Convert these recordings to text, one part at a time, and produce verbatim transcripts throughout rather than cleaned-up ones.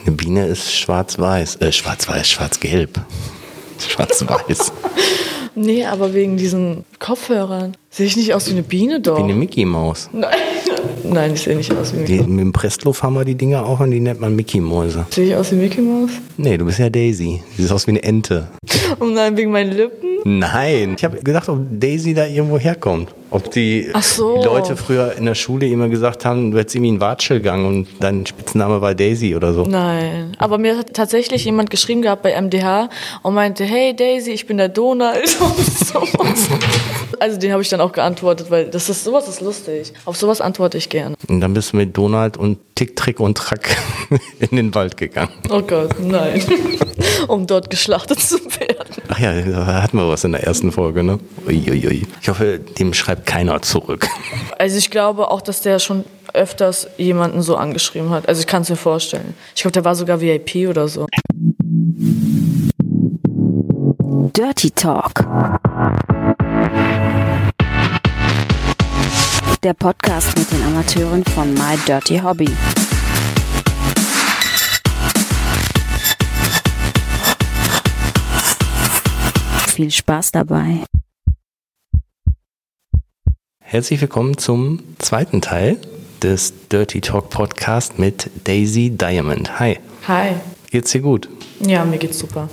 Eine Biene ist schwarz-weiß, äh, schwarz-weiß, schwarz-gelb. Schwarz-weiß. Nee, aber wegen diesen Kopfhörern. Sehe ich nicht aus wie eine Biene doch? Wie eine Mickey-Maus. Nein. Nein, ich sehe nicht aus wie Die, Mickey. mit dem Pressluft haben wir die Dinger auch und die nennt man Mickey-Mäuse. Sehe ich aus wie Mickey Maus? Nee, du bist ja Daisy. Du siehst aus wie eine Ente. Oh nein, wegen meinen Lippen? Nein. Ich habe gedacht, ob Daisy da irgendwo herkommt. Ob die, Ach so. die Leute früher in der Schule immer gesagt haben, du hättest irgendwie einen Watschelgang und dein Spitzname war Daisy oder so. Nein. Aber mir hat tatsächlich jemand geschrieben gehabt bei M D H und meinte, hey Daisy, ich bin der Donald und sowas. Also den habe ich dann auch geantwortet, weil das ist sowas ist lustig. Auf sowas antworte ich gerne. Und dann bist du mit Donald und Tick, Trick und Track in den Wald gegangen. Oh Gott, nein. Um dort geschlachtet zu werden. Ach ja, da hatten wir was in der ersten Folge, ne? Uiuiui. Ich hoffe, dem schreibt keiner zurück. Also ich glaube auch, dass der schon öfters jemanden so angeschrieben hat. Also ich kann es mir vorstellen. Ich glaube, der war sogar V I P oder so. Dirty Talk. Der Podcast mit den Amateuren von My Dirty Hobby. Viel Spaß dabei. Herzlich willkommen zum zweiten Teil des Dirty Talk Podcast mit Daisy Diamond. Hi. Hi. Geht's dir gut? Ja, mir geht's super.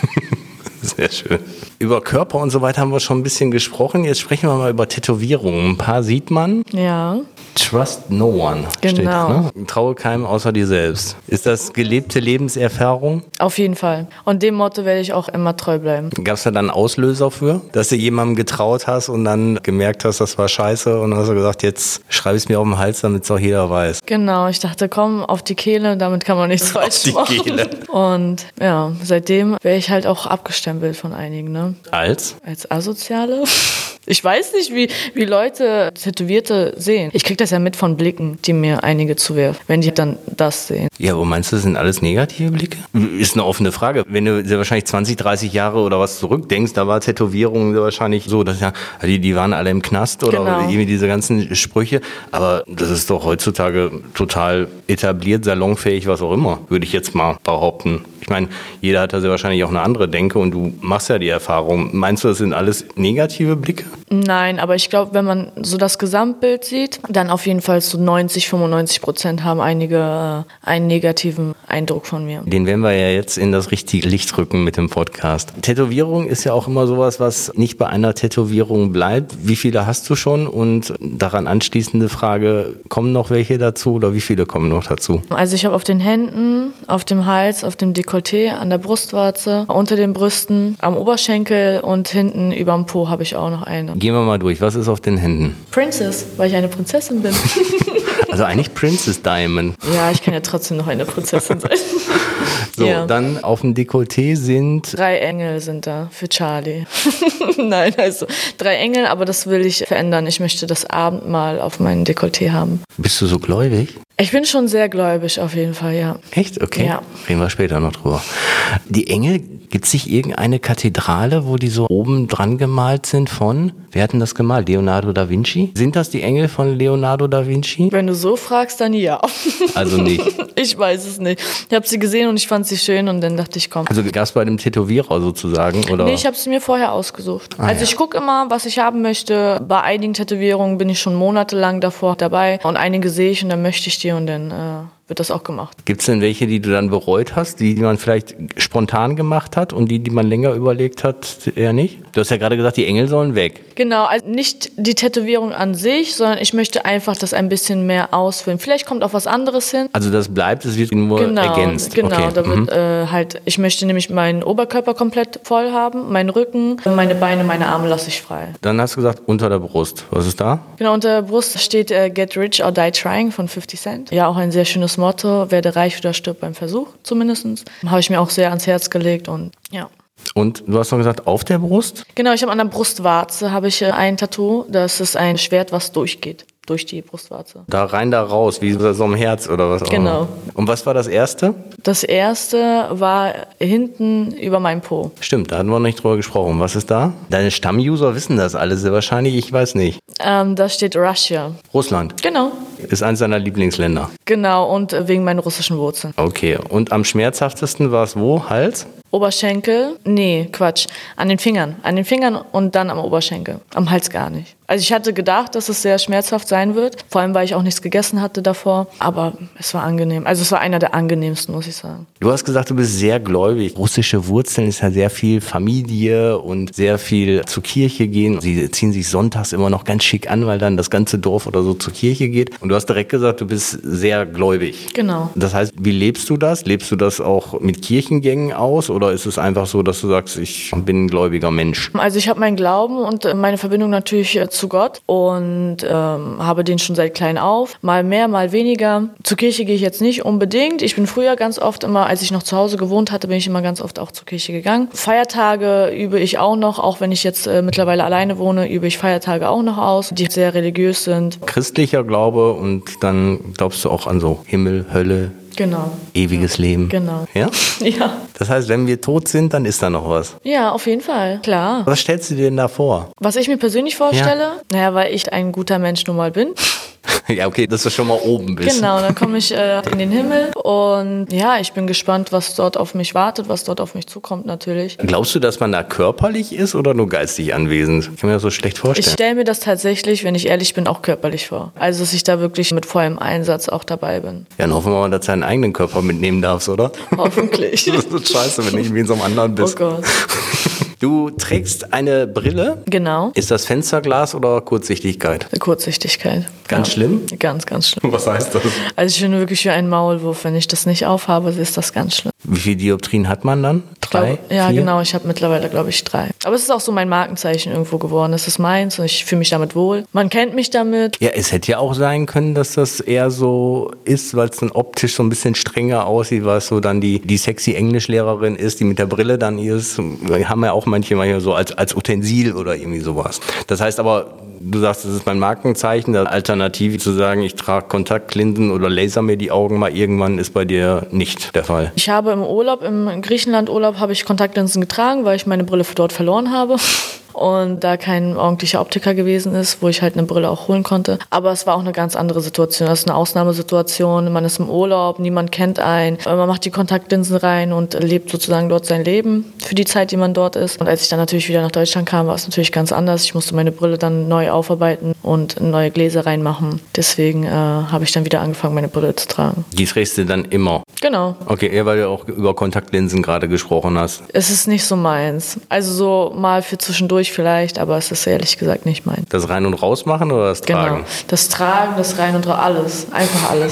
Sehr schön. Über Körper und so weiter haben wir schon ein bisschen gesprochen. Jetzt sprechen wir mal über Tätowierungen. Ein paar sieht man. Ja. Trust no one. Genau. Steht, ne? Traue keinem außer dir selbst. Ist das gelebte Lebenserfahrung? Auf jeden Fall. Und dem Motto werde ich auch immer treu bleiben. Gab es da dann Auslöser für, dass du jemandem getraut hast und dann gemerkt hast, das war scheiße und dann hast du gesagt, jetzt schreibe ich es mir auf den Hals, damit es auch jeder weiß. Genau, ich dachte, komm, auf die Kehle, damit kann man nichts falsch die machen. Kehle. Und ja, seitdem wäre ich halt auch abgestempelt von einigen, ne? Als? Als Asoziale? Ich weiß nicht, wie, wie Leute Tätowierte sehen. Ich krieg das ja mit von Blicken, die mir einige zuwerfen, wenn die dann das sehen. Ja, aber meinst du, das sind alles negative Blicke? Ist eine offene Frage. Wenn du sehr wahrscheinlich zwanzig, dreißig Jahre oder was zurückdenkst, da war Tätowierung sehr wahrscheinlich so, dass ja, die, die waren alle im Knast oder Genau. irgendwie diese ganzen Sprüche. Aber das ist doch heutzutage total etabliert, salonfähig, was auch immer, würde ich jetzt mal behaupten. Ich meine, jeder hat da sehr wahrscheinlich auch eine andere Denke und du machst ja die Erfahrung. Meinst du, das sind alles negative Blicke? Nein, aber ich glaube, wenn man so das Gesamtbild sieht, dann auf jeden Fall so neunzig, fünfundneunzig Prozent haben einige äh, einen negativen Eindruck von mir. Den werden wir ja jetzt in das richtige Licht rücken mit dem Podcast. Tätowierung ist ja auch immer sowas, was nicht bei einer Tätowierung bleibt. Wie viele hast du schon? Und daran anschließende Frage, kommen noch welche dazu oder wie viele kommen noch dazu? Also ich habe auf den Händen, auf dem Hals, auf dem Dekolleté, an der Brustwarze, unter den Brüsten, am Oberschenkel und hinten überm Po habe ich auch noch eine. Gehen wir mal durch. Was ist auf den Händen? Princess, weil ich eine Prinzessin bin. Also eigentlich Princess Diamond. Ja, ich kann ja trotzdem noch eine Prinzessin sein. So, Ja. dann auf dem Dekolleté sind... Drei Engel sind da für Charlie. Nein, also drei Engel, aber das will ich verändern. Ich möchte das Abendmahl auf meinem Dekolleté haben. Bist du so gläubig? Ich bin schon sehr gläubig auf jeden Fall, ja. Echt? Okay. Ja. Reden wir später noch drüber. Die Engel, gibt es nicht irgendeine Kathedrale, wo die so oben dran gemalt sind von, wer hat denn das gemalt? Leonardo da Vinci? Sind das die Engel von Leonardo da Vinci? Wenn du so fragst, dann ja. Also nicht. Ich weiß es nicht. Ich habe sie gesehen und ich fand sie schön und dann dachte ich, komm. Also gab es bei dem Tätowierer sozusagen? Oder? Nee, ich habe sie mir vorher ausgesucht. Ah, also ja. ich gucke immer, was ich haben möchte. Bei einigen Tätowierungen bin ich schon monatelang davor dabei und einige sehe ich und dann möchte ich die und dann äh, wird das auch gemacht. Gibt es denn welche, die du dann bereut hast, die, die man vielleicht spontan gemacht hat und die, die man länger überlegt hat, eher nicht? Du hast ja gerade gesagt, die Engel sollen weg. Genau, also nicht die Tätowierung an sich, sondern ich möchte einfach das ein bisschen mehr ausfüllen. Vielleicht kommt auch was anderes hin. Also das bleibt, es wird nur Genau, ergänzt. genau. Okay. Da wird Mhm. äh, halt, ich möchte nämlich meinen Oberkörper komplett voll haben, meinen Rücken, meine Beine, meine Arme lasse ich frei. Dann hast du gesagt, unter der Brust. Was ist da? Genau, unter der Brust steht äh, Get Rich or Die Trying von fifty Cent. Ja, auch ein sehr schönes Motto, werde reich oder stirb beim Versuch, zumindest. Habe ich mir auch sehr ans Herz gelegt und ja. Und du hast noch gesagt, auf der Brust? Genau, ich habe an der Brustwarze habe ich äh, ein Tattoo, das ist ein Schwert, was durchgeht. Durch die Brustwarze. Da rein, da raus, wie so ein Herz oder was auch immer. Genau. Und was war das erste? Das erste war hinten über meinem Po. Stimmt, da hatten wir noch nicht drüber gesprochen. Was ist da? Deine Stammuser wissen das alle sehr wahrscheinlich, ich weiß nicht. Ähm, da steht Russia. Russland. Genau. Ist eines deiner Lieblingsländer. Genau, und wegen meinen russischen Wurzeln. Okay, und am schmerzhaftesten war es wo? Hals? Oberschenkel? Nee, Quatsch. An den Fingern. An den Fingern und dann am Oberschenkel. Am Hals gar nicht. Also ich hatte gedacht, dass es sehr schmerzhaft sein wird. Vor allem, weil ich auch nichts gegessen hatte davor. Aber es war angenehm. Also es war einer der angenehmsten, muss ich sagen. Du hast gesagt, du bist sehr gläubig. Russische Wurzeln ist ja sehr viel Familie und sehr viel zur Kirche gehen. Sie ziehen sich sonntags immer noch ganz schick an, weil dann das ganze Dorf oder so zur Kirche geht. Und du hast direkt gesagt, du bist sehr gläubig. Genau. Das heißt, wie lebst du das? Lebst du das auch mit Kirchengängen aus? Oder ist es einfach so, dass du sagst, ich bin ein gläubiger Mensch? Also ich habe meinen Glauben und meine Verbindung natürlich zu Gott und ähm, habe den schon seit klein auf. Mal mehr, mal weniger. Zur Kirche gehe ich jetzt nicht unbedingt. Ich bin früher ganz oft immer, als ich noch zu Hause gewohnt hatte, bin ich immer ganz oft auch zur Kirche gegangen. Feiertage übe ich auch noch, auch wenn ich jetzt äh, mittlerweile alleine wohne, übe ich Feiertage auch noch aus, die sehr religiös sind. Christlicher Glaube und dann glaubst du auch an so Himmel, Hölle, Genau. ewiges Leben. Genau. Ja? Ja. Das heißt, wenn wir tot sind, dann ist da noch was. Ja, auf jeden Fall, klar. Was stellst du dir denn da vor? Was ich mir persönlich vorstelle, Ja. naja, weil ich ein guter Mensch nun mal bin. Ja, okay, dass du schon mal oben bist. Genau, dann komme ich äh, in den Himmel und ja, ich bin gespannt, was dort auf mich wartet, was dort auf mich zukommt natürlich. Glaubst du, dass man da körperlich ist oder nur geistig anwesend? Ich kann mir das so schlecht Ich vorstellen. stelle mir das tatsächlich, wenn ich ehrlich bin, auch körperlich vor. Also, dass ich da wirklich mit vollem Einsatz auch dabei bin. Ja, dann hoffen wir mal, dass du deinen eigenen Körper mitnehmen darfst, oder? Hoffentlich. Das ist so scheiße, wenn du irgendwie in so einem anderen Oh bist. Gott. Du trägst eine Brille. Genau. Ist das Fensterglas oder Kurzsichtigkeit? Kurzsichtigkeit. Ganz Ja. schlimm? Ganz, ganz schlimm. Was heißt das? Also ich bin wirklich wie ein Maulwurf. Wenn ich das nicht aufhabe, ist das ganz schlimm. Wie viele Dioptrien hat man dann? Drei? Ich glaub, ja, vier? genau. Ich habe mittlerweile, glaube ich, drei. Aber es ist auch so mein Markenzeichen irgendwo geworden. Es ist meins und ich fühle mich damit wohl. Man kennt mich damit. Ja, es hätte ja auch sein können, dass das eher so ist, weil es dann optisch so ein bisschen strenger aussieht, weil es so dann die, die sexy Englischlehrerin ist, die mit der Brille dann ist. Wir haben ja auch manche manchmal so als, als Utensil oder irgendwie sowas. Das heißt aber, du sagst, das ist mein Markenzeichen. Die Alternative zu sagen, ich trage Kontaktlinsen oder laser mir die Augen mal irgendwann, ist bei dir nicht der Fall. Ich habe im Urlaub, im Griechenland-Urlaub, habe ich Kontaktlinsen getragen, weil ich meine Brille dort verloren habe. Und da kein ordentlicher Optiker gewesen ist, wo ich halt eine Brille auch holen konnte. Aber es war auch eine ganz andere Situation. Das ist eine Ausnahmesituation. Man ist im Urlaub, niemand kennt einen. Man macht die Kontaktlinsen rein und lebt sozusagen dort sein Leben für die Zeit, die man dort ist. Und als ich dann natürlich wieder nach Deutschland kam, war es natürlich ganz anders. Ich musste meine Brille dann neu aufarbeiten und neue Gläser reinmachen. Deswegen äh, habe ich dann wieder angefangen, meine Brille zu tragen. Die trägst du dann immer? Genau. Okay, eher weil du auch über Kontaktlinsen gerade gesprochen hast. Es ist nicht so meins. Also so mal für zwischendurch vielleicht, aber es ist ehrlich gesagt nicht meins. Das Rein- und Rausmachen oder das Tragen? Genau. Das Tragen, das Rein und Raus, alles. Einfach alles.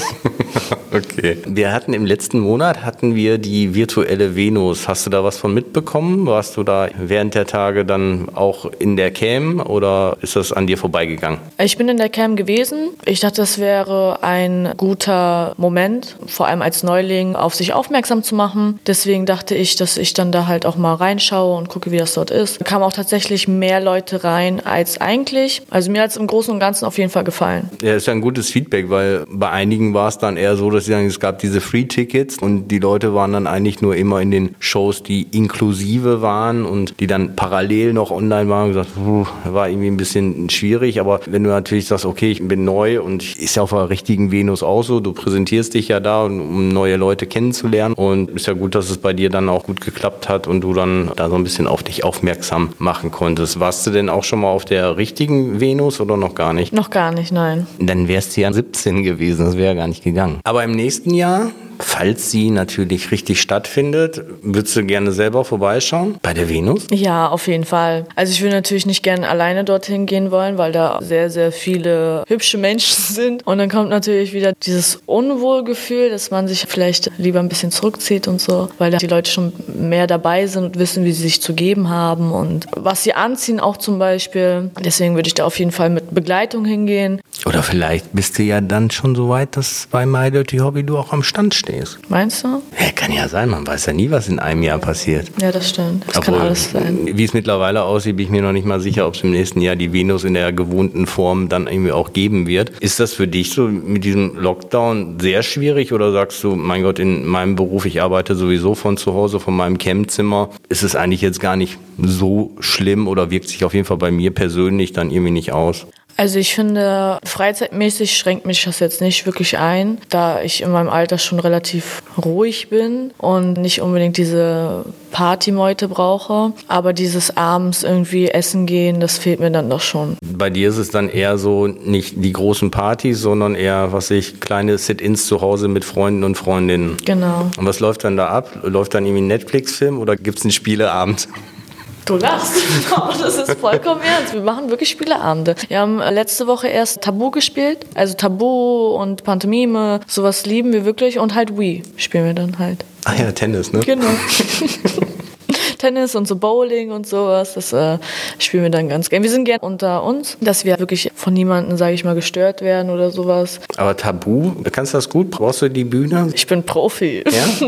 Okay. Wir hatten im letzten Monat hatten wir die virtuelle Venus. Hast du da was von mitbekommen? Warst du da während der Tage dann auch in der Cam oder ist das an dir vorbeigegangen? Ich bin in der Cam gewesen. Ich dachte, das wäre ein guter Moment, vor allem als Neuling, auf sich aufmerksam zu machen. Deswegen dachte ich, dass ich dann da halt auch mal reinschaue und gucke, wie das dort ist. Da kamen auch tatsächlich mehr Leute rein als eigentlich. Also mir hat es im Großen und Ganzen auf jeden Fall gefallen. Ja, ist ja ein gutes Feedback, weil bei einigen war es dann eher so, dass sie sagen, es gab diese Free-Tickets und die Leute waren dann eigentlich nur immer in den Shows, die inklusive waren und die dann parallel noch online waren und gesagt, puh, war irgendwie ein bisschen schwierig, aber wenn du natürlich sagst, okay, ich bin neu und ist ja auf der richtigen Venus auch so, du präsentierst dich ja da, um neue Leute kennenzulernen und ist ja gut, dass es bei dir dann auch gut geklappt hat und du dann da so ein bisschen auf dich aufmerksam machen konntest. Warst du denn auch schon mal auf der richtigen Venus oder noch gar nicht? Noch gar nicht, nein. Dann wärst du ja siebzehn gewesen, das wäre ja gar nicht gegangen. Aber im nächsten Jahr, falls sie natürlich richtig stattfindet, würdest du gerne selber vorbeischauen bei der Venus? Ja, auf jeden Fall. Also ich würde natürlich nicht gerne alleine dorthin gehen wollen, weil da sehr, sehr viele hübsche Menschen sind. Und dann kommt natürlich wieder dieses Unwohlgefühl, dass man sich vielleicht lieber ein bisschen zurückzieht und so, weil da die Leute schon mehr dabei sind und wissen, wie sie sich zu geben haben und was sie anziehen auch zum Beispiel. Deswegen würde ich da auf jeden Fall mit Begleitung hingehen. Oder vielleicht bist du ja dann schon so weit, dass bei My Dirty Hobby du auch am Stand stehst. Meinst du? Ja, kann ja sein, man weiß ja nie, was in einem Jahr passiert. Ja, das stimmt. Das Obwohl, kann alles sein. Wie es mittlerweile aussieht, bin ich mir noch nicht mal sicher, ob es im nächsten Jahr die Venus in der gewohnten Form dann irgendwie auch geben wird. Ist das für dich so mit diesem Lockdown sehr schwierig oder sagst du, mein Gott, in meinem Beruf, ich arbeite sowieso von zu Hause, von meinem Campzimmer, ist es eigentlich jetzt gar nicht so schlimm oder wirkt sich auf jeden Fall bei mir persönlich dann irgendwie nicht aus? Also ich finde, freizeitmäßig schränkt mich das jetzt nicht wirklich ein, da ich in meinem Alter schon relativ ruhig bin und nicht unbedingt diese Partymeute brauche. Aber dieses abends irgendwie essen gehen, das fehlt mir dann doch schon. Bei dir ist es dann eher so, nicht die großen Partys, sondern eher, was ich, kleine Sit-ins zu Hause mit Freunden und Freundinnen. Genau. Und was läuft dann da ab? Läuft dann irgendwie ein Netflix-Film oder gibt es einen Spieleabend? Du lachst. Das ist vollkommen ernst. Wir machen wirklich Spieleabende. Wir haben letzte Woche erst Tabu gespielt. Also Tabu und Pantomime, sowas lieben wir wirklich. Und halt Wii spielen wir dann halt. Ah ja, Tennis, ne? Genau. Tennis und so Bowling und sowas, das äh, spielen wir dann ganz gerne. Wir sind gern unter uns, dass wir wirklich von niemandem, sage ich mal, gestört werden oder sowas. Aber Tabu, kannst du das gut? Brauchst du die Bühne? Ich bin Profi.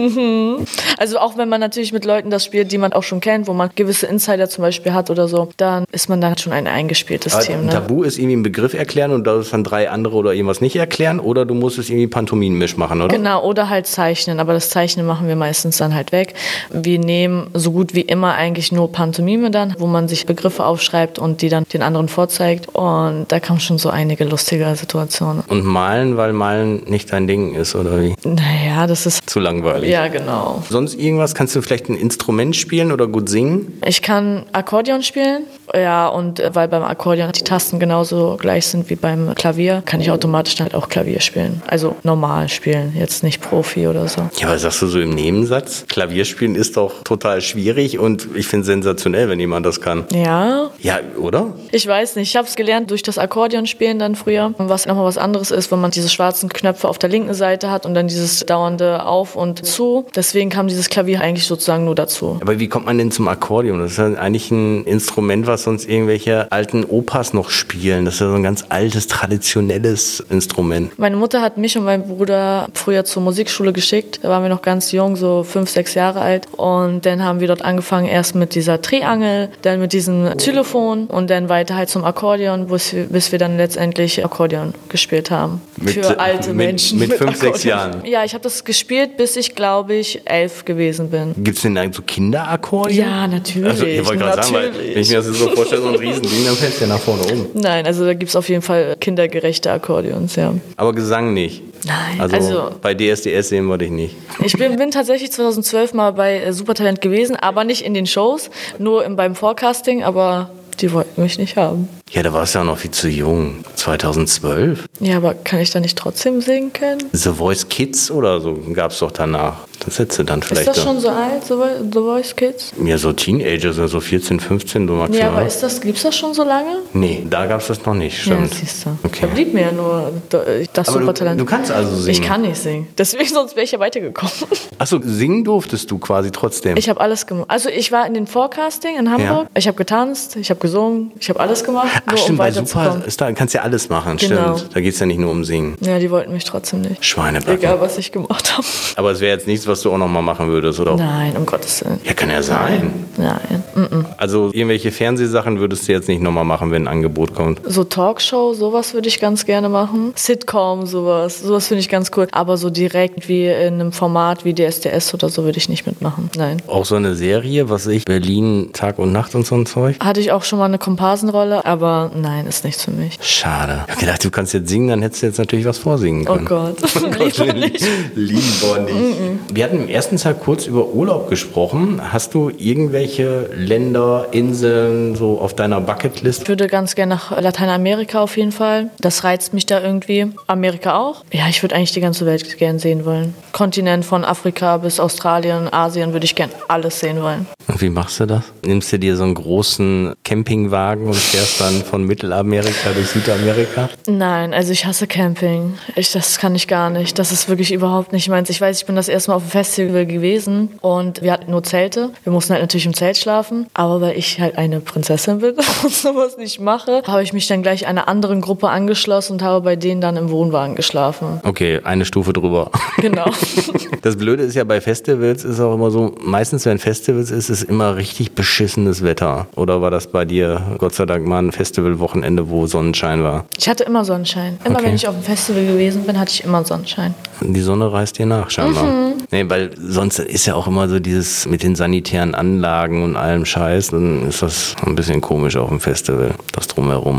Ja? Also auch wenn man natürlich mit Leuten das spielt, die man auch schon kennt, wo man gewisse Insider zum Beispiel hat oder so, dann ist man dann schon ein eingespieltes Aber Team. Ne? Tabu ist irgendwie ein Begriff erklären und da ist dann drei andere oder irgendwas nicht erklären oder du musst es irgendwie Pantomimenmisch machen, oder? Genau, oder halt zeichnen, aber das Zeichnen machen wir meistens dann halt weg. Wir nehmen so gut wie immer eigentlich nur Pantomime dann, wo man sich Begriffe aufschreibt und die dann den anderen vorzeigt. Und da kamen schon so einige lustige Situationen. Und malen, weil malen nicht dein Ding ist, oder wie? Naja, das ist... Zu langweilig. Ja, genau. Sonst irgendwas? Kannst du vielleicht ein Instrument spielen oder gut singen? Ich kann Akkordeon spielen. Ja, und weil beim Akkordeon die Tasten genauso gleich sind wie beim Klavier, kann ich automatisch dann auch Klavier spielen. Also normal spielen, jetzt nicht Profi oder so. Ja, aber sagst du so im Nebensatz? Klavierspielen ist doch total schwierig und ich finde es sensationell, wenn jemand das kann. Ja. Ja, oder? Ich weiß nicht, ich habe es gelernt durch das Akkordeonspielen dann früher. Was nochmal was anderes ist, wenn man diese schwarzen Knöpfe auf der linken Seite hat und dann dieses dauernde Auf und Zu. Deswegen kam dieses Klavier eigentlich sozusagen nur dazu. Aber wie kommt man denn zum Akkordeon? Das ist ja eigentlich ein Instrument, was sonst irgendwelche alten Opas noch spielen. Das ist ja so ein ganz altes, traditionelles Instrument. Meine Mutter hat mich und meinen Bruder früher zur Musikschule geschickt. Da waren wir noch ganz jung, so fünf, sechs Jahre alt. Und dann haben wir dort angefangen, erst mit dieser Triangel, dann mit diesem Xylophon und dann weiter halt zum Akkordeon, bis wir, bis wir dann letztendlich Akkordeon gespielt haben. Mit, Für alte mit, Menschen. Mit, mit fünf, Akkordeon. sechs Jahren? Ja, ich habe das gespielt, bis ich, glaube ich, elf gewesen bin. Gibt es denn da so Kinderakkordeon? Ja, natürlich. Also, ich wollte gerade sagen, weil, wenn ich mir das so vorstelle, so ein Riesending, dann fällt es ja nach vorne um. Nein, also da gibt es auf jeden Fall kindergerechte Akkordeons, ja. Aber Gesang nicht? Nein, Also, also bei D S D S sehen wir dich nicht. ich bin, bin tatsächlich zweitausendzwölf mal bei äh, Supertalent gewesen, aber nicht in den Shows, nur im, beim Forecasting, aber die wollten mich nicht haben. Ja, da warst du ja noch viel zu jung. zweitausendzwölf? Ja, aber kann ich da nicht trotzdem singen können? The Voice Kids oder so gab es doch danach. Das hättest du dann vielleicht. Ist das da. schon so alt, The Vo- The Voice Kids? Ja, so Teenagers, also vierzehn, fünfzehn, so maximal. Ja, aber ist das, gibt's das schon so lange? Nee, da gab es das noch nicht, stimmt. Ja, siehst du. Okay. Da blieb mir ja nur das Aber du, Supertalent. du kannst also singen. Ich kann nicht singen. Deswegen, sonst wäre ich ja weitergekommen. Achso, singen durftest du quasi trotzdem. Ich habe alles gemacht. Also ich war in den Forecasting in Hamburg. Ja. Ich habe getanzt, ich habe gesungen, ich habe alles gemacht, Ach nur stimmt, um bei Super weiterzukommen. ist da, kannst ja alles machen, Genau. stimmt. Da geht es ja nicht nur um Singen. Ja, die wollten mich trotzdem nicht. Schweinebacken. Egal, was ich gemacht habe. Aber es wäre jetzt nichts, was du auch nochmal machen würdest, oder? Nein, um Gottes Willen. Ja, kann ja sein. Nein. Mm-mm. Also irgendwelche Fernsehsachen würdest du jetzt nicht nochmal machen, wenn ein Angebot kommt. So Talkshow, sowas würde ich ganz gerne machen. Sitcom, sowas. Sowas finde ich ganz cool. Aber so direkt wie in einem Format wie D S D S oder so würde ich nicht mitmachen. Nein. Auch so eine Serie, was weiß ich, Berlin, Tag und Nacht und so ein Zeug? Hatte ich auch schon mal eine Komparsenrolle, aber nein, ist nichts für mich. Schade. Ich hab gedacht, du kannst jetzt singen, dann hättest du jetzt natürlich was vorsingen Oh können. Gott. Lieber nicht. Lieber nicht. Mm-mm. Wir hatten im ersten Teil kurz über Urlaub gesprochen. Hast du irgendwelche Länder, Inseln so auf deiner Bucketlist? Ich würde ganz gerne nach Lateinamerika auf jeden Fall. Das reizt mich da irgendwie. Amerika auch. Ja, ich würde eigentlich die ganze Welt gerne sehen wollen. Kontinent von Afrika bis Australien, Asien würde ich gerne alles sehen wollen. Und wie machst du das? Nimmst du dir so einen großen Campingwagen und fährst dann von Mittelamerika durch Südamerika? Nein, also ich hasse Camping. Ich, das kann ich gar nicht. Das ist wirklich überhaupt nicht meins. Ich weiß, ich bin das erste Mal auf dem Festival gewesen und wir hatten nur Zelte. Wir mussten halt natürlich im Zelt schlafen. Aber weil ich halt eine Prinzessin bin und sowas nicht mache, habe ich mich dann gleich einer anderen Gruppe angeschlossen und habe bei denen dann im Wohnwagen geschlafen. Okay, eine Stufe drüber. Genau. Das Blöde ist ja, bei Festivals ist auch immer so, meistens wenn Festivals ist, ist immer richtig beschissenes Wetter. Oder war das bei dir, Gott sei Dank, mal ein Festivalwochenende, wo Sonnenschein war? Ich hatte immer Sonnenschein. Immer Okay. wenn ich auf dem Festival gewesen bin, hatte ich immer Sonnenschein. Die Sonne reißt dir nach, scheinbar. Mhm. Nee, weil sonst ist ja auch immer so dieses mit den sanitären Anlagen und allem Scheiß, dann ist das ein bisschen komisch auf dem Festival, das Drumherum.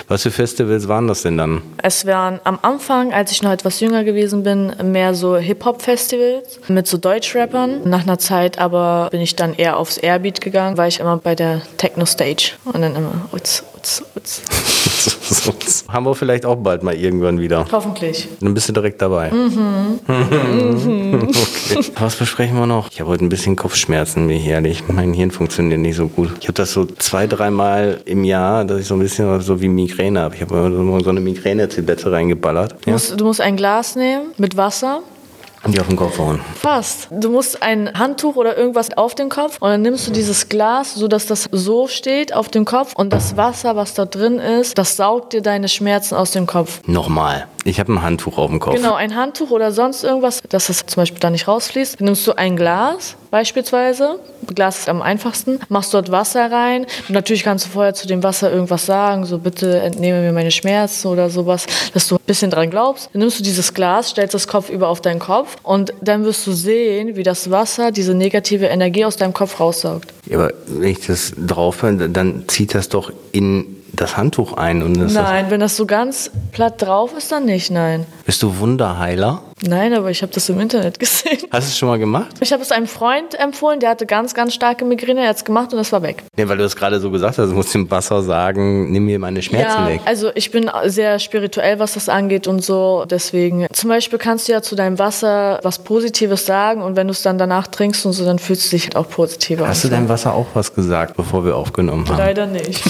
Was für Festivals waren das denn dann? Es waren am Anfang, als ich noch etwas jünger gewesen bin, mehr so Hip-Hop-Festivals mit so Deutschrappern. Nach einer Zeit aber bin ich dann eher aufs Airbeat gegangen, war ich immer bei der Techno-Stage und dann immer utz, utz, utz. Haben wir vielleicht auch bald mal irgendwann wieder. Hoffentlich. Dann bist du direkt dabei. Mhm. mhm. Okay. Was besprechen wir noch? Ich habe heute ein bisschen Kopfschmerzen, wie herrlich. Mein Hirn funktioniert nicht so gut. Ich habe das so zwei, dreimal im Jahr, dass ich so ein bisschen so wie Migräne habe. Ich habe so eine Migräne-Tablette reingeballert. Du, ja? musst, du musst ein Glas nehmen mit Wasser. Und die auf den Kopf hauen. Fast. Du musst ein Handtuch oder irgendwas auf den Kopf und dann nimmst du dieses Glas, sodass das so steht auf dem Kopf und das Wasser, was da drin ist, das saugt dir deine Schmerzen aus dem Kopf. Nochmal. Ich habe ein Handtuch auf dem Kopf. Genau, ein Handtuch oder sonst irgendwas, dass das zum Beispiel da nicht rausfließt. Dann nimmst du ein Glas beispielsweise. Glas ist am einfachsten. Machst dort Wasser rein. Und natürlich kannst du vorher zu dem Wasser irgendwas sagen, so bitte entnehme mir meine Schmerzen oder sowas, dass du ein bisschen dran glaubst. Dann nimmst du dieses Glas, stellst das Kopf über auf deinen Kopf und dann wirst du sehen, wie das Wasser diese negative Energie aus deinem Kopf raussaugt. Ja, aber wenn ich das drauf höre, dann zieht das doch in das Handtuch ein. Und das nein, das wenn das so ganz platt drauf ist, dann nicht, nein. Bist du Wunderheiler? Nein, aber ich habe das im Internet gesehen. Hast du es schon mal gemacht? Ich habe es einem Freund empfohlen, der hatte ganz, ganz starke Migräne, er hat es gemacht und das war weg. Nee, weil du es gerade so gesagt hast, du musst dem Wasser sagen, nimm mir meine Schmerzen ja, weg. Also ich bin sehr spirituell, was das angeht und so, deswegen. Zum Beispiel kannst du ja zu deinem Wasser was Positives sagen und wenn du es dann danach trinkst und so, dann fühlst du dich halt auch positiver. Hast du deinem Wasser auch was gesagt, bevor wir aufgenommen haben? Leider nicht.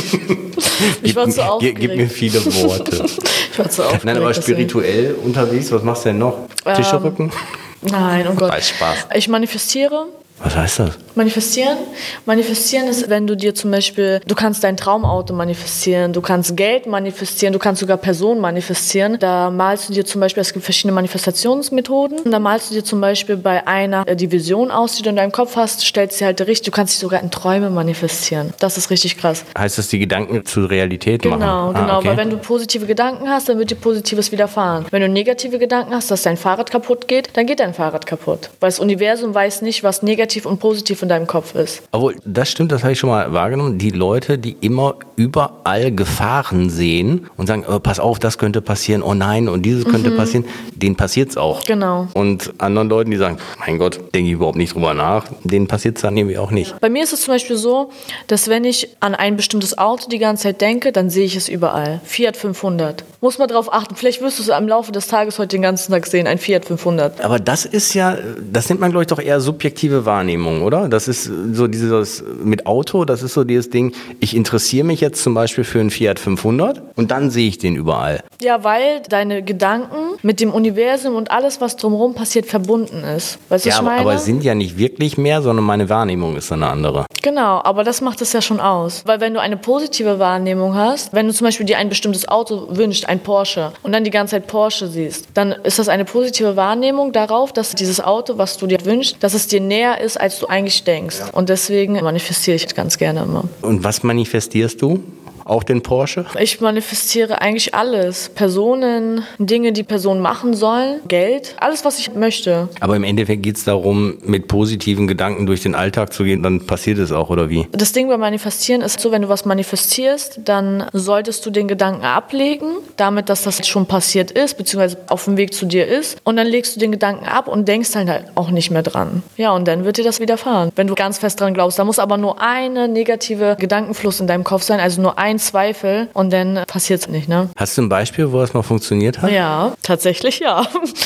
Ich war zu aufgeregt. Gib mir viele Worte. Ich war zu aufgeregt. Nein, aber spirituell deswegen. Unterwegs, was machst du denn noch? Tische ähm, rücken? Nein, oh Gott. Weiß Spaß. Ich manifestiere. Was heißt das? Manifestieren? Manifestieren ist, wenn du dir zum Beispiel, du kannst dein Traumauto manifestieren, du kannst Geld manifestieren, du kannst sogar Personen manifestieren. Da malst du dir zum Beispiel, es gibt verschiedene Manifestationsmethoden. Da malst du dir zum Beispiel bei einer die Vision aus, die du in deinem Kopf hast, stellst sie halt richtig, du kannst dich sogar in Träume manifestieren. Das ist richtig krass. Heißt das, die Gedanken zur Realität genau, machen? Genau, genau. Ah, okay. Weil wenn du positive Gedanken hast, dann wird dir Positives widerfahren. Wenn du negative Gedanken hast, dass dein Fahrrad kaputt geht, dann geht dein Fahrrad kaputt. Weil das Universum weiß nicht, was negativ und positiv in deinem Kopf ist. Obwohl, das stimmt, das habe ich schon mal wahrgenommen. Die Leute, die immer überall Gefahren sehen und sagen, oh, pass auf, das könnte passieren, oh nein, und dieses mhm. könnte passieren, denen passiert es auch. Genau. Und anderen Leuten, die sagen, mein Gott, denke ich überhaupt nicht drüber nach, denen passiert es dann irgendwie auch nicht. Bei mir ist es zum Beispiel so, dass wenn ich an ein bestimmtes Auto die ganze Zeit denke, dann sehe ich es überall. Fiat fünfhundert. Muss man drauf achten. Vielleicht wirst du es im Laufe des Tages heute den ganzen Tag sehen, ein Fiat fünfhundert. Aber das ist ja, das nennt man, glaube ich, doch eher subjektive Wahrnehmung, oder? Das ist so dieses mit Auto, das ist so dieses Ding, ich interessiere mich jetzt zum Beispiel für einen Fiat fünfhundert und dann sehe ich den überall. Ja, weil deine Gedanken mit dem Universum und alles, was drumherum passiert, verbunden ist. Weißt du, ja, was ich meine? aber es sind ja nicht wirklich mehr, sondern meine Wahrnehmung ist dann eine andere. Genau, aber das macht es ja schon aus. Weil wenn du eine positive Wahrnehmung hast, wenn du zum Beispiel dir ein bestimmtes Auto wünschst, ein Porsche, und dann die ganze Zeit Porsche siehst, dann ist das eine positive Wahrnehmung darauf, dass dieses Auto, was du dir wünschst, dass es dir näher ist, als du eigentlich denkst. Ja. Und deswegen manifestiere ich ganz gerne immer. Und was manifestierst du? Auch den Porsche? Ich manifestiere eigentlich alles. Personen, Dinge, die Personen machen sollen, Geld, alles, was ich möchte. Aber im Endeffekt geht es darum, mit positiven Gedanken durch den Alltag zu gehen, dann passiert es auch, oder wie? Das Ding beim Manifestieren ist so, wenn du was manifestierst, dann solltest du den Gedanken ablegen, damit, dass das schon passiert ist, beziehungsweise auf dem Weg zu dir ist. Und dann legst du den Gedanken ab und denkst halt auch nicht mehr dran. Ja, und dann wird dir das widerfahren. Wenn du ganz fest dran glaubst, da muss aber nur eine negative Gedankenfluss in deinem Kopf sein, also nur ein Zweifel und dann passiert es nicht, ne? Hast du ein Beispiel, wo das mal funktioniert hat? Ja, tatsächlich ja.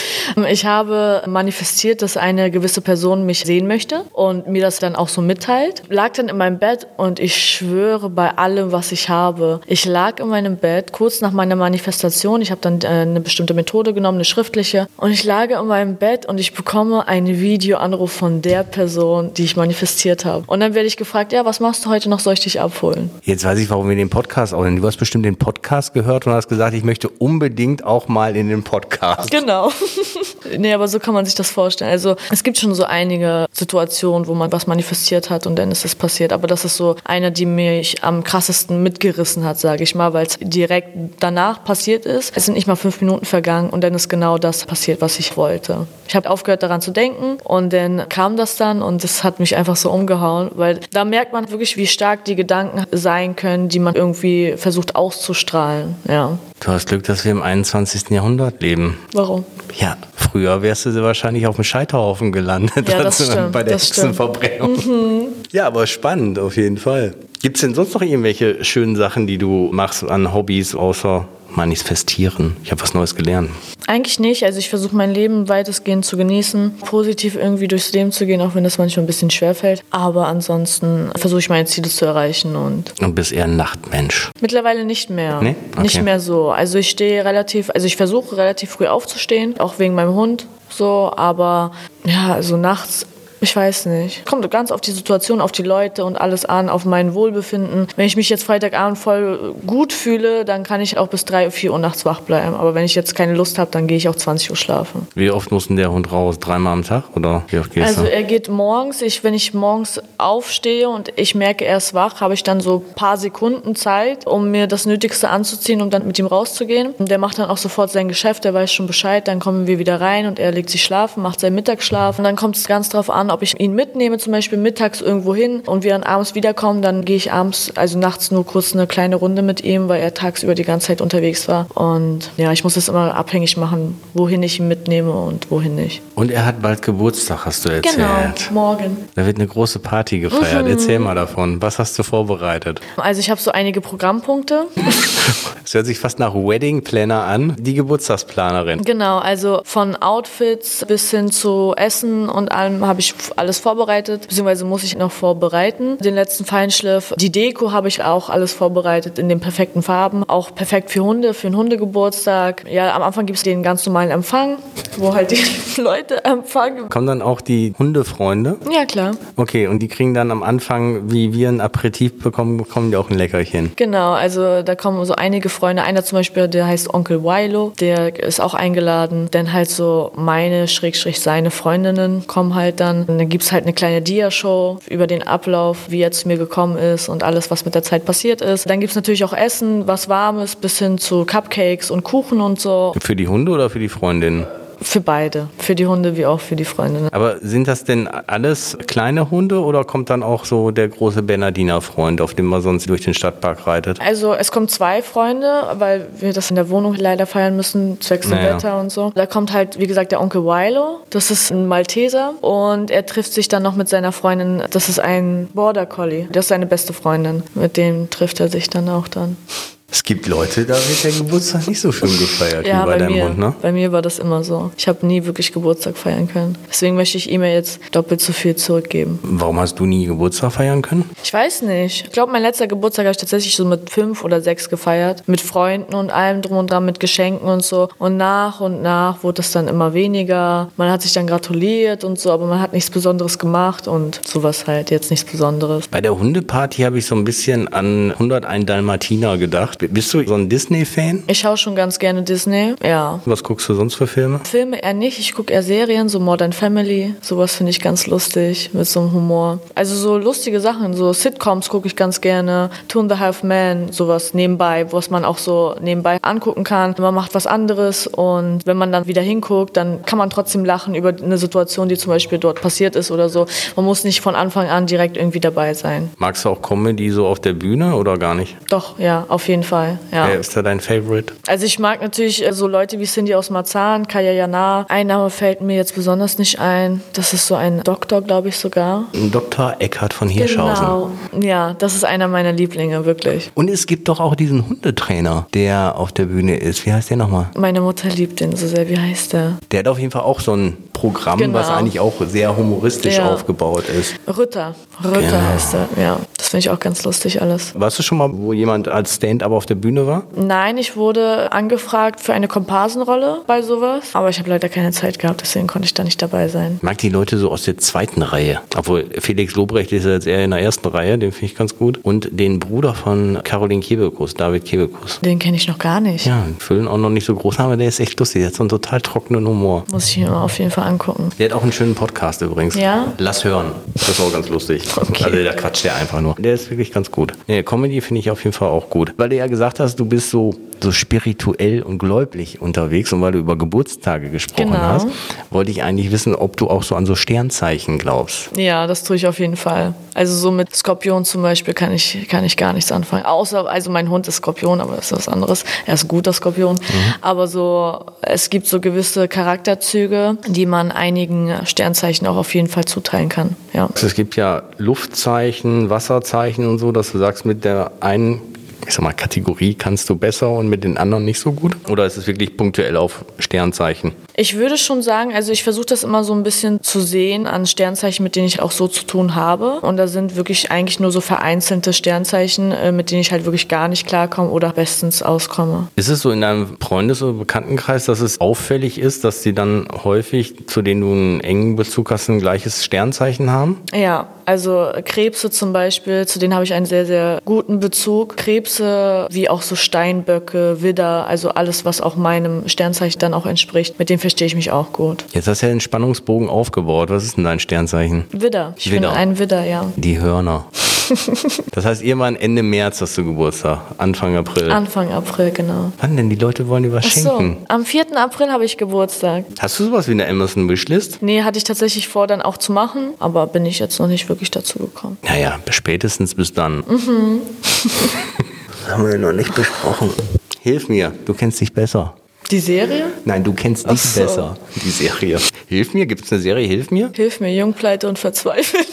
Ich habe manifestiert, dass eine gewisse Person mich sehen möchte und mir das dann auch so mitteilt. Lag dann in meinem Bett und ich schwöre bei allem, was ich habe. Ich lag in meinem Bett kurz nach meiner Manifestation. Ich habe dann äh, eine bestimmte Methode genommen, eine schriftliche. Und ich lag in meinem Bett und ich bekomme einen Videoanruf von der Person, die ich manifestiert habe. Und dann werde ich gefragt, ja, was machst du heute noch? Soll ich dich abholen? Jetzt weiß ich, warum wir den Podcast auch nennen. Du hast bestimmt den Podcast gehört und hast gesagt, ich möchte unbedingt auch mal in den Podcast. Genau. Nee, aber so kann man sich das vorstellen. Also es gibt schon so einige Situationen, wo man was manifestiert hat und dann ist es passiert. Aber das ist so eine, die mich am krassesten mitgerissen hat, sage ich mal, weil es direkt danach passiert ist. Es sind nicht mal fünf Minuten vergangen und dann ist genau das passiert, was ich wollte. Ich habe aufgehört daran zu denken und dann kam das dann und das hat mich einfach so umgehauen, weil da merkt man wirklich, wie stark die Gedanken sein können, die man irgendwie versucht auszustrahlen, ja. Du hast Glück, dass wir im einundzwanzigsten Jahrhundert leben. Warum? Ja, früher wärst du wahrscheinlich auf dem Scheiterhaufen gelandet. Ja, das stimmt, bei der das Hexenverbrennung. Mhm. Ja, aber spannend auf jeden Fall. Gibt es denn sonst noch irgendwelche schönen Sachen, die du machst an Hobbys, außer manifestieren? Ich habe was Neues gelernt. Eigentlich nicht. Also ich versuche mein Leben weitestgehend zu genießen, positiv irgendwie durchs Leben zu gehen, auch wenn das manchmal ein bisschen schwerfällt. Aber ansonsten versuche ich meine Ziele zu erreichen. Und Und bist eher ein Nachtmensch? mittlerweile nicht mehr. Nee? Okay. Nicht mehr so. Also ich stehe relativ, also ich versuche relativ früh aufzustehen, auch wegen meinem Hund so. Aber ja, also nachts, ich weiß nicht. Kommt ganz auf die Situation, auf die Leute und alles an, auf mein Wohlbefinden. Wenn ich mich jetzt Freitagabend voll gut fühle, dann kann ich auch bis drei, vier Uhr nachts wach bleiben. Aber wenn ich jetzt keine Lust habe, dann gehe ich auch zwanzig Uhr schlafen. Wie oft muss denn der Hund raus? Dreimal am Tag? Oder wie oft gehst Also du? er geht morgens, ich, wenn ich morgens aufstehe und ich merke, er ist wach, habe ich dann so ein paar Sekunden Zeit, um mir das Nötigste anzuziehen, um dann mit ihm rauszugehen. Und der macht dann auch sofort sein Geschäft, der weiß schon Bescheid, dann kommen wir wieder rein und er legt sich schlafen, macht seinen Mittagsschlaf. Und dann kommt es ganz drauf an, ob ich ihn mitnehme, zum Beispiel mittags irgendwo hin und wir dann abends wiederkommen, dann gehe ich abends, also nachts nur kurz eine kleine Runde mit ihm, weil er tagsüber die ganze Zeit unterwegs war. Und ja, ich muss das immer abhängig machen, wohin ich ihn mitnehme und wohin nicht. Und er hat bald Geburtstag, hast du erzählt. Genau, morgen. Da wird eine große Party gefeiert. Mhm. Erzähl mal davon. Was hast du vorbereitet? Also ich habe so einige Programmpunkte. Es hört sich fast nach Wedding Planner an. Die Geburtstagsplanerin. Genau, also von Outfits bis hin zu Essen und allem habe ich alles vorbereitet, beziehungsweise muss ich noch vorbereiten. Den letzten Feinschliff, die Deko habe ich auch alles vorbereitet in den perfekten Farben. Auch perfekt für Hunde, für einen Hundegeburtstag. Ja, am Anfang gibt es den ganz normalen Empfang, wo halt die Leute empfangen. Kommen dann auch die Hundefreunde? Ja, klar. Okay, und die kriegen dann am Anfang, wie wir ein Aperitif bekommen, bekommen die auch ein Leckerchen? Genau, also da kommen so einige Freunde. Einer zum Beispiel, der heißt Onkel Wilo, der ist auch eingeladen. Dann halt so meine, Schrägstrich seine Freundinnen kommen halt dann. Und dann gibt es halt eine kleine Dia-Show über den Ablauf, wie er zu mir gekommen ist und alles, was mit der Zeit passiert ist. Dann gibt es natürlich auch Essen, was Warmes, bis hin zu Cupcakes und Kuchen und so. Für die Hunde oder für die Freundinnen? Für beide. Für die Hunde wie auch für die Freundinnen. Aber sind das denn alles kleine Hunde oder kommt dann auch so der große Bernardiner-Freund, auf dem man sonst durch den Stadtpark reitet? Also es kommen zwei Freunde, weil wir das in der Wohnung leider feiern müssen, zwecks dem naja. Wetter und so. Da kommt halt, wie gesagt, der Onkel Wilo. Das ist ein Malteser und er trifft sich dann noch mit seiner Freundin. Das ist ein Border Collie. Das ist seine beste Freundin. Mit dem trifft er sich dann auch dann. Es gibt Leute, da wird der Geburtstag nicht so schön gefeiert ja, wie bei, bei deinem mir, Hund, ne? Bei mir war das immer so. Ich habe nie wirklich Geburtstag feiern können. Deswegen möchte ich ihm ja jetzt doppelt so viel zurückgeben. Warum hast du nie Geburtstag feiern können? Ich weiß nicht. Ich glaube, mein letzter Geburtstag habe ich tatsächlich so mit fünf oder sechs gefeiert. Mit Freunden und allem drum und dran, mit Geschenken und so. Und nach und nach wurde es dann immer weniger. Man hat sich dann gratuliert und so, aber man hat nichts Besonderes gemacht und sowas halt, jetzt nichts Besonderes. Bei der Hundeparty habe ich so ein bisschen an hunderteins Dalmatiner gedacht. Bist du so ein Disney-Fan? Ich schaue schon ganz gerne Disney, ja. Was guckst du sonst für Filme? Filme eher nicht, ich gucke eher Serien, so Modern Family, sowas finde ich ganz lustig, mit so einem Humor. Also so lustige Sachen, so Sitcoms gucke ich ganz gerne, Two and a Half Men, sowas nebenbei, was man auch so nebenbei angucken kann. Man macht was anderes und wenn man dann wieder hinguckt, dann kann man trotzdem lachen über eine Situation, die zum Beispiel dort passiert ist oder so. Man muss nicht von Anfang an direkt irgendwie dabei sein. Magst du auch Comedy so auf der Bühne oder gar nicht? Doch, ja, auf jeden Fall. Ja. Wer ist da dein Favorite? Also ich mag natürlich so Leute wie Cindy aus Marzahn, Kaya Jana. Ein Name fällt mir jetzt besonders nicht ein. Das ist so ein Doktor, glaube ich sogar. Doktor Eckhard von Hirschhausen. Genau. Ja, das ist einer meiner Lieblinge, wirklich. Und es gibt doch auch diesen Hundetrainer, der auf der Bühne ist. Wie heißt der nochmal? Meine Mutter liebt den so sehr. Wie heißt der? Der hat auf jeden Fall auch so ein Programm, Genau. was eigentlich auch sehr humoristisch Ja. aufgebaut ist. Rütter. Rütter Genau. heißt er, ja. Das finde ich auch ganz lustig alles. Warst du schon mal, wo jemand als Stand-up auf der Bühne war? Nein, ich wurde angefragt für eine Komparsenrolle bei sowas. Aber ich habe leider keine Zeit gehabt, deswegen konnte ich da nicht dabei sein. Ich mag die Leute so aus der zweiten Reihe. Obwohl Felix Lobrecht ist ja jetzt eher in der ersten Reihe, den finde ich ganz gut. Und den Bruder von Caroline Kebekus, David Kebekus. Den kenne ich noch gar nicht. Ja, Füllen auch noch nicht so groß, aber der ist echt lustig. Der hat so einen total trockenen Humor. Muss ich mir auf jeden Fall angucken. Der hat auch einen schönen Podcast übrigens. Ja? Lass hören. Das ist auch ganz lustig. Okay. Also da quatscht der einfach nur. Der ist wirklich ganz gut. Nee, Comedy finde ich auf jeden Fall auch gut. Weil du ja gesagt hast, du bist so so spirituell und gläubig unterwegs und weil du über Geburtstage gesprochen Genau. hast, wollte ich eigentlich wissen, ob du auch so an so Sternzeichen glaubst. Ja, das tue ich auf jeden Fall. Also so mit Skorpion zum Beispiel kann ich, kann ich gar nichts anfangen. Außer, also mein Hund ist Skorpion, aber das ist was anderes. Er ist ein guter Skorpion. Mhm. Aber so, es gibt so gewisse Charakterzüge, die man einigen Sternzeichen auch auf jeden Fall zuteilen kann. Ja. Es gibt ja Luftzeichen, Wasserzeichen und so, dass du sagst, mit der einen, ich sag mal, Kategorie kannst du besser und mit den anderen nicht so gut? Oder ist es wirklich punktuell auf Sternzeichen? Ich würde schon sagen, also ich versuche das immer so ein bisschen zu sehen an Sternzeichen, mit denen ich auch so zu tun habe. Und da sind wirklich eigentlich nur so vereinzelte Sternzeichen, mit denen ich halt wirklich gar nicht klarkomme oder bestens auskomme. Ist es so in deinem Freundes- oder Bekanntenkreis, dass es auffällig ist, dass die dann häufig, zu denen du einen engen Bezug hast, ein gleiches Sternzeichen haben? Ja, also Krebse zum Beispiel, zu denen habe ich einen sehr, sehr guten Bezug. Krebse, wie auch so Steinböcke, Widder, also alles, was auch meinem Sternzeichen dann auch entspricht, mit dem verstehe ich mich auch gut. Jetzt hast du ja den Spannungsbogen aufgebaut. Was ist denn dein Sternzeichen? Widder. Ich Widder. bin ein Widder, ja. Die Hörner. Das heißt, irgendwann Ende März hast du Geburtstag, Anfang April. Anfang April, genau. Wann denn? Die Leute wollen dir was Ach so, schenken. am vierten April habe ich Geburtstag. Hast du sowas wie eine Amazon-Wishlist? Nee, hatte ich tatsächlich vor, dann auch zu machen, aber bin ich jetzt noch nicht wirklich dazu gekommen. Naja, spätestens bis dann. Mhm. Das haben wir noch nicht besprochen. Hilf mir, du kennst dich besser. Die Serie? Nein, du kennst dich so. besser. Die Serie. Hilf mir, gibt es eine Serie Hilf mir? Hilf mir, Jung, Pleite und Verzweifelt.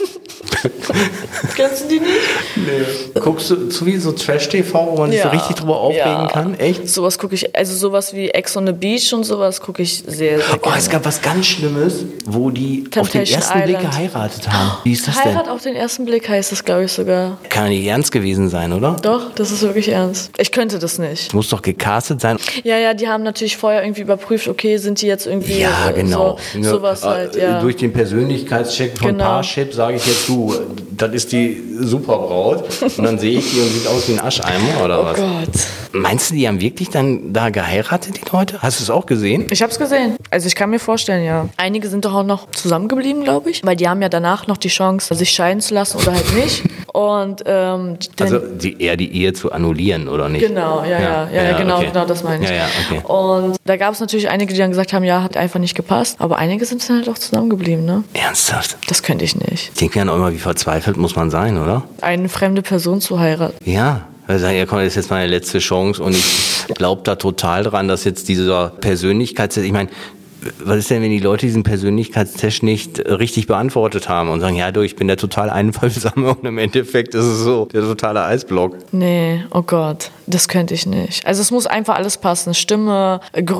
Kennst du die nicht? Nee. Guckst du zu wie so Trash-T V, wo man sich Ja, so richtig drüber aufregen ja. kann? Echt? Sowas gucke ich, also sowas wie Ex on the Beach und sowas gucke ich sehr, sehr Oh, gerne. es gab was ganz Schlimmes, wo die auf den Temptation ersten Blick Island. geheiratet haben. Wie ist das Heirat denn? auf den ersten Blick heißt das, glaube ich, sogar. Kann nicht ernst gewesen sein, oder? Doch, das ist wirklich ernst. Ich könnte das nicht. Muss doch gecastet sein. Ja, ja, die haben natürlich vorher irgendwie überprüft, okay, sind die jetzt irgendwie Ja, äh, genau. so, sowas Äh, halt, ja. Durch den Persönlichkeitscheck von Genau. Parship sage ich jetzt, du, das ist die Superbraut. Und dann sehe ich die und sieht aus wie ein Ascheimer oder Oh was? Gott. Meinst du, die haben wirklich dann da geheiratet, die Leute? Hast du es auch gesehen? Ich hab's gesehen. Also ich kann mir vorstellen, ja. Einige sind doch auch noch zusammengeblieben, glaube ich. Weil die haben ja danach noch die Chance, sich scheiden zu lassen oder halt nicht. Und ähm, den, Also die, eher die Ehe zu annullieren, oder nicht? Genau, ja, ja, ja, ja, genau, okay. genau, das meine ich. Ja, ja, okay. Und da gab es natürlich einige, die dann gesagt haben, ja, hat einfach nicht gepasst. Aber einige sind dann halt auch zusammengeblieben, ne? Ernsthaft? Das könnte ich nicht. Ich denke mir dann auch immer, wie verzweifelt muss man sein, oder? Eine fremde Person zu heiraten. Ja. Wir sagen, ja komm, das ist jetzt meine letzte Chance und ich glaube da total dran, dass jetzt dieser Persönlichkeitstest, ich meine, was ist denn, wenn die Leute diesen Persönlichkeitstest nicht richtig beantwortet haben und sagen, ja du, ich bin der total Einfallsame und im Endeffekt ist es so der totale Eisblock. Nee, oh Gott, das könnte ich nicht. Also es muss einfach alles passen. Stimme,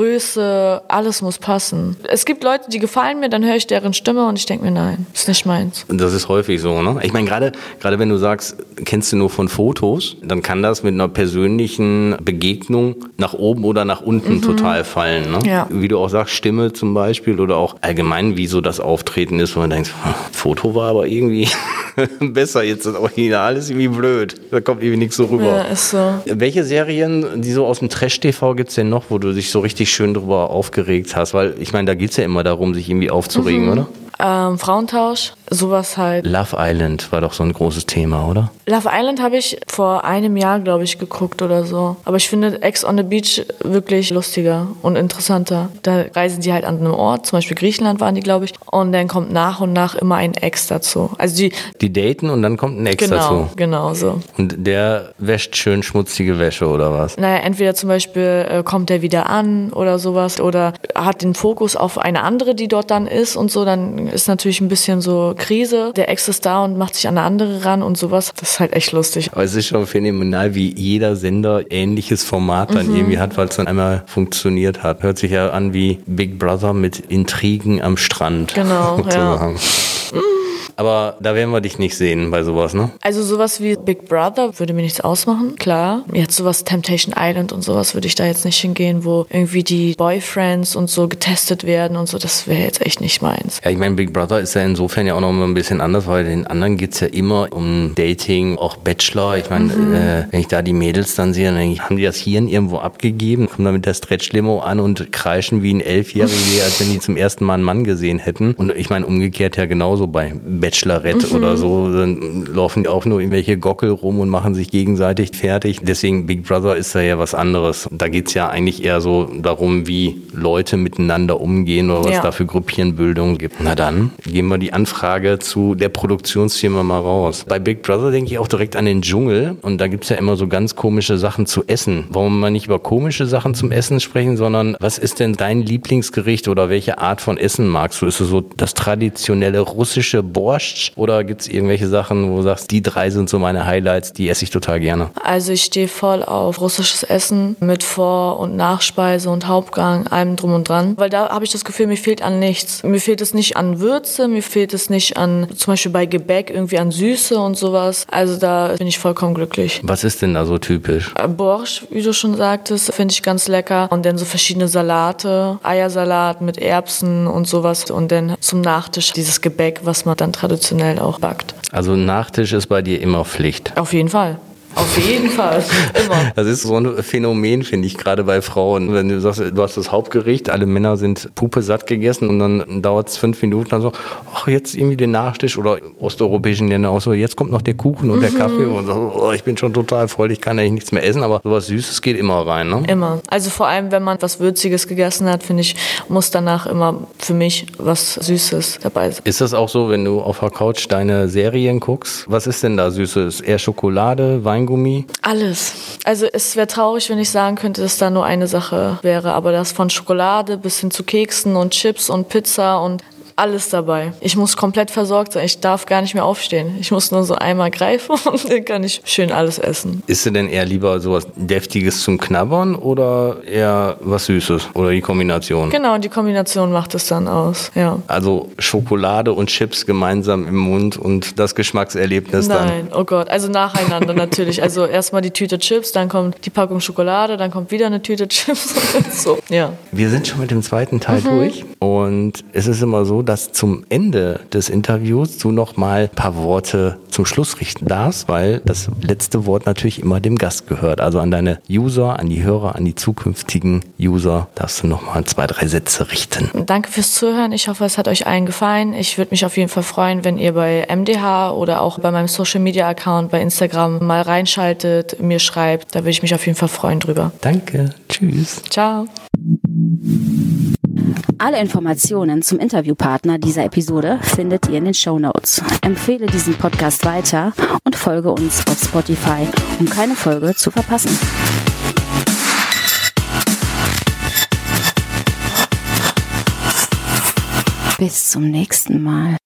Größe, alles muss passen. Es gibt Leute, die gefallen mir, dann höre ich deren Stimme und ich denke mir, nein, ist nicht meins. Und das ist häufig so, ne? Ich meine, gerade gerade wenn du sagst, kennst du nur von Fotos, dann kann das mit einer persönlichen Begegnung nach oben oder nach unten mhm. total fallen, ne? Ja. Wie du auch sagst, Stimme zum Beispiel oder auch allgemein, wie so das Auftreten ist, wo man denkt, Foto war aber irgendwie besser, jetzt das Original ist irgendwie blöd. Da kommt irgendwie nichts so rüber. Ja, ist so. Welche Serien, die so aus dem Trash-T V gibt's denn noch, wo du dich so richtig schön drüber aufgeregt hast? Weil ich meine, da geht's ja immer darum, sich irgendwie aufzuregen, Mhm. oder? Ähm, Frauentausch, sowas halt. Love Island war doch so ein großes Thema, oder? Love Island habe ich vor einem Jahr, glaube ich, geguckt oder so. Aber ich finde Ex on the Beach wirklich lustiger und interessanter. Da reisen die halt an einem Ort, zum Beispiel Griechenland waren die, glaube ich. Und dann kommt nach und nach immer ein Ex dazu. Also die, Die daten und dann kommt ein Ex genau, dazu. genau so. Und der wäscht schön schmutzige Wäsche, oder was? Naja, entweder zum Beispiel äh, kommt er wieder an oder sowas oder hat den Fokus auf eine andere, die dort dann ist und so, dann ist natürlich ein bisschen so Krise. Der Ex ist da und macht sich an eine andere ran und sowas. Das ist halt echt lustig. Aber es ist schon phänomenal, wie jeder Sender ähnliches Format dann mhm. irgendwie hat, weil es dann einmal funktioniert hat. Hört sich ja an wie Big Brother mit Intrigen am Strand. Genau, sozusagen. Ja. Aber da werden wir dich nicht sehen bei sowas, ne? Also sowas wie Big Brother würde mir nichts ausmachen, klar. Jetzt sowas Temptation Island und sowas würde ich da jetzt nicht hingehen, wo irgendwie die Boyfriends und so getestet werden und so. Das wäre jetzt echt nicht meins. Ja, ich meine, Big Brother ist ja insofern ja auch noch mal ein bisschen anders, weil den anderen geht's ja immer um Dating, auch Bachelor. Ich meine, mhm. äh, wenn ich da die Mädels dann sehe, dann denke ich, haben die das Hirn irgendwo abgegeben, kommen dann mit der Stretch-Limo an und kreischen wie ein Elfjähriger, als wenn die zum ersten Mal einen Mann gesehen hätten. Und ich meine, umgekehrt ja genauso bei Bachelorette mhm. oder so, dann laufen auch nur irgendwelche Gockel rum und machen sich gegenseitig fertig. Deswegen Big Brother ist da ja was anderes. Da geht's ja eigentlich eher so darum, wie Leute miteinander umgehen oder was ja. da für Gruppierenbildung gibt. Na dann gehen wir die Anfrage zu der Produktionsfirma mal raus. Bei Big Brother denke ich auch direkt an den Dschungel und da gibt's ja immer so ganz komische Sachen zu essen. Warum wir nicht über komische Sachen zum Essen sprechen, sondern was ist denn dein Lieblingsgericht oder welche Art von Essen magst du? Ist es so das traditionelle russische Borscht oder gibt's irgendwelche Sachen, wo du sagst, die drei sind so meine Highlights, die esse ich total gerne? Also ich stehe voll auf russisches Essen mit Vor- und Nachspeise und Hauptgang, allem drum und dran. Weil da habe ich das Gefühl, mir fehlt an nichts. Mir fehlt es nicht an Würze, mir fehlt es nicht an, zum Beispiel bei Gebäck, irgendwie an Süße und sowas. Also da bin ich vollkommen glücklich. Was ist denn da so typisch? Borscht, wie du schon sagtest, finde ich ganz lecker. Und dann so verschiedene Salate, Eiersalat mit Erbsen und sowas. Und dann zum Nachtisch dieses Gebäck, was man dann traditionell auch backt. Also Nachtisch ist bei dir immer Pflicht? Auf jeden Fall. Auf jeden Fall, immer. Das ist so ein Phänomen, finde ich, gerade bei Frauen. Wenn du sagst, du hast das Hauptgericht, alle Männer sind pupesatt gegessen und dann dauert es fünf Minuten, dann so, ach, jetzt irgendwie den Nachtisch oder osteuropäischen Länder auch so, jetzt kommt noch der Kuchen und der mhm. Kaffee und so, oh, ich bin schon total voll, ich kann eigentlich nichts mehr essen, aber sowas Süßes geht immer rein, ne? Immer. Also vor allem, wenn man was Würziges gegessen hat, finde ich, muss danach immer für mich was Süßes dabei sein. Ist das auch so, wenn du auf der Couch deine Serien guckst? Was ist denn da Süßes? Eher Schokolade, Wein? Gummi? Alles. Also es wäre traurig, wenn ich sagen könnte, dass da nur eine Sache wäre, aber das von Schokolade bis hin zu Keksen und Chips und Pizza und alles dabei. Ich muss komplett versorgt sein. Ich darf gar nicht mehr aufstehen. Ich muss nur so einmal greifen und dann kann ich schön alles essen. Isst du denn eher lieber sowas Deftiges zum Knabbern oder eher was Süßes? Oder die Kombination? Genau, die Kombination macht es dann aus, ja. Also Schokolade und Chips gemeinsam im Mund und das Geschmackserlebnis Nein, dann? Nein, oh Gott. Also nacheinander natürlich. Also erstmal die Tüte Chips, dann kommt die Packung Schokolade, dann kommt wieder eine Tüte Chips und so, ja. Wir sind schon mit dem zweiten Teil mhm. durch und es ist immer so, dass zum Ende des Interviews du noch mal ein paar Worte zum Schluss richten darfst, weil das letzte Wort natürlich immer dem Gast gehört. Also an deine User, an die Hörer, an die zukünftigen User darfst du noch mal zwei, drei Sätze richten. Danke fürs Zuhören. Ich hoffe, es hat euch allen gefallen. Ich würde mich auf jeden Fall freuen, wenn ihr bei M D H oder auch bei meinem Social Media Account bei Instagram mal reinschaltet, mir schreibt. Da würde ich mich auf jeden Fall freuen drüber. Danke. Tschüss. Ciao. Alle Informationen zum Interviewpartner dieser Episode findet ihr in den Shownotes. Empfehle diesen Podcast weiter und folge uns auf Spotify, um keine Folge zu verpassen. Bis zum nächsten Mal.